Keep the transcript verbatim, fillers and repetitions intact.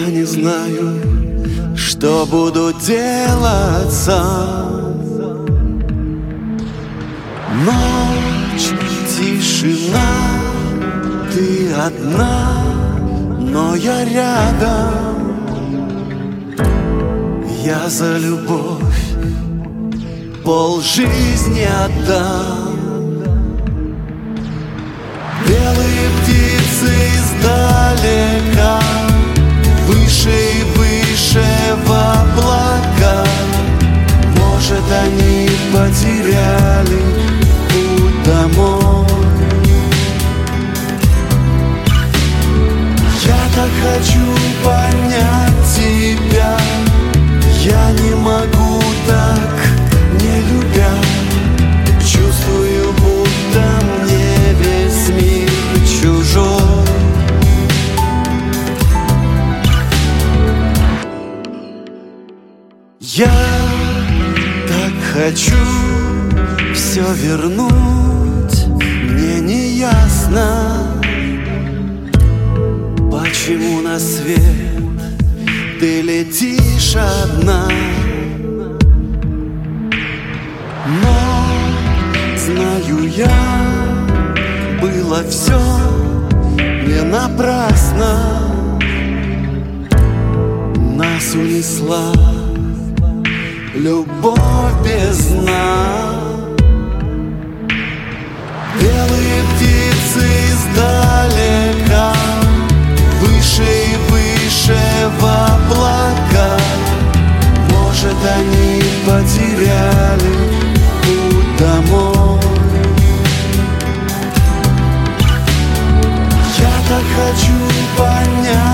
Я не знаю, что буду делать сам. Ночь, тишина, ты одна, но я рядом. Я за любовь полжизни отдам. Белые птицы издалека, выше и выше в облака. Может, они потеряли путь домой. Я так хочу понять тебя, я не могу так, не любя. Чувствую, будто мне весь мир чужой. Я так хочу все вернуть. Мне не ясно, почему на свет ты летишь одна. Но знаю я, было все не напрасно. Нас унесла любовь без дна. Белые птицы издалека, выше и выше в облака. Может, они потеряли путь домой. Я так хочу понять